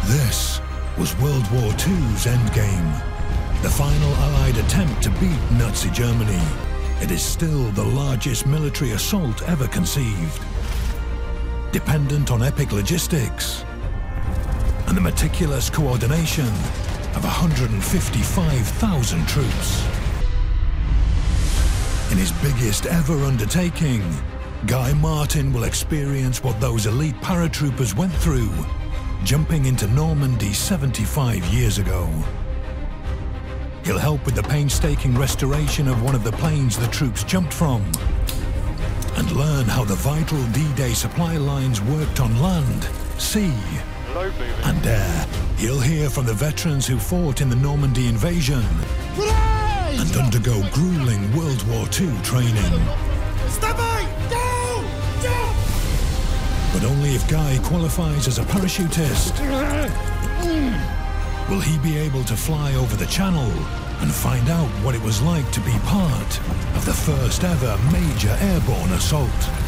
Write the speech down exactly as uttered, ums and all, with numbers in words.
This was World War Two's endgame, the final Allied attempt to beat Nazi Germany. It is still the largest military assault ever conceived, dependent on epic logistics and the meticulous coordination of one hundred fifty-five thousand troops. In his biggest ever undertaking, Guy Martin will experience what those elite paratroopers went through jumping into Normandy seventy-five years ago. He'll help with the painstaking restoration of one of the planes the troops jumped from and learn how the vital D-Day supply lines worked on land, sea, and air. He'll hear from the veterans who fought in the Normandy invasion and undergo grueling World War Two training. Step by! Go! Go! But only if Guy qualifies as a parachutist will he be able to fly over the Channel and find out what it was like to be part of the first ever major airborne assault.